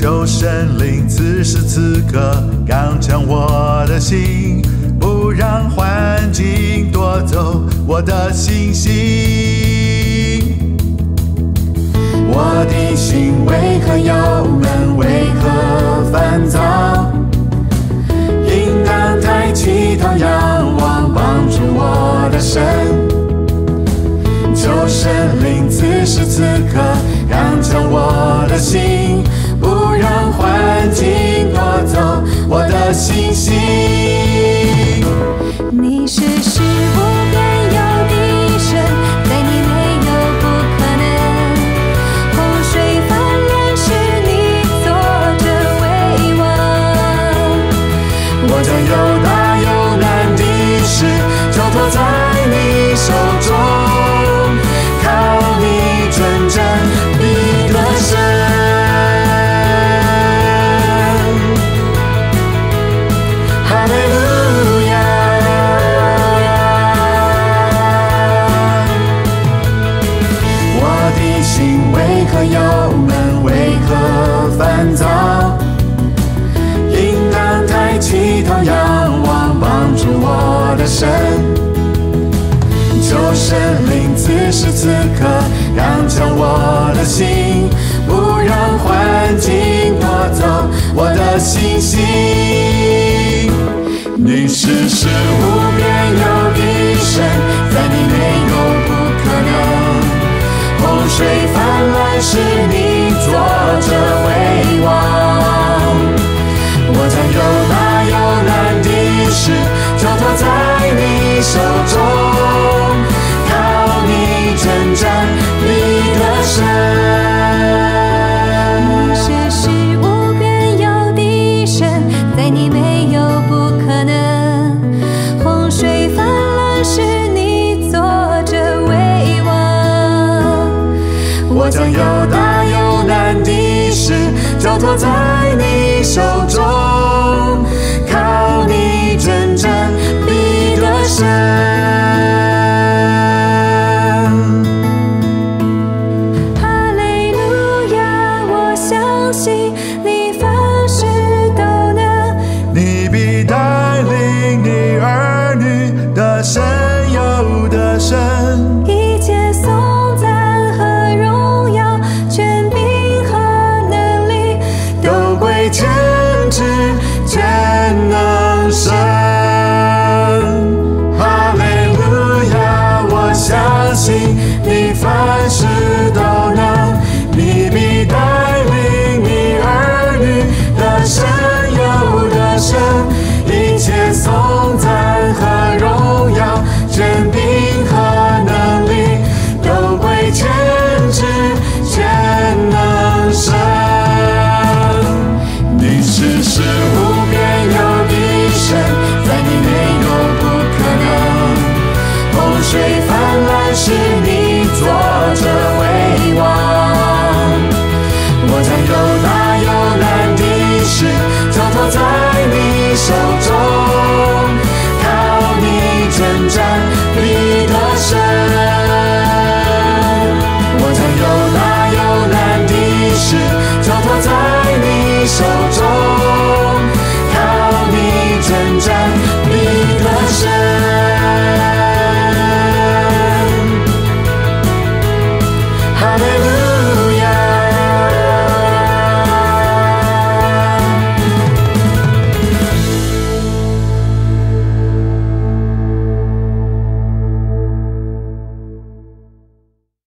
求神灵此时此刻刚强我的心，不让环境夺走我的信心。我的心为何忧闷，为何烦躁？应当抬起头仰望，帮助我的神。求神灵此时此刻刚强我的心，不让环境夺走我的信心。 你是使无边有的神，在你没有不可能。洪水泛滥时你坐着为王。 我将有大有难的事交托在你手中，靠你准证必得胜。哈利路亚！我的心为何忧闷，为何烦躁？应当抬起头仰望，帮助我的神。求神灵此时此刻刚强我的心，不让环境夺走我的信心。你是使无边有的神，在你没有不可能。洪水泛滥时你坐着为王。我将有大有难的事交托在你手中，靠你征战必得胜。 你是使无边有的神，在你没有不可能。洪水泛滥时你坐着为王。 我将有大有难的事交托在你手中，靠你征战必得胜。 哈利路亚，我相信你凡事都能。 你必带领你儿女得胜又得胜， 一切颂赞和荣耀，权柄和能力， 都归天之全能神。哈利路亚，我相信你凡事都能，你必带领你儿女得胜又得胜，一切颂赞和荣耀，权柄和能力，都归天之全能神。你是使无边有的神，在你没有不可能。洪水泛滥时你坐着为王。我将有大有难的事交托在你手中，靠你征战必得胜。我将有大有难的事交托在你手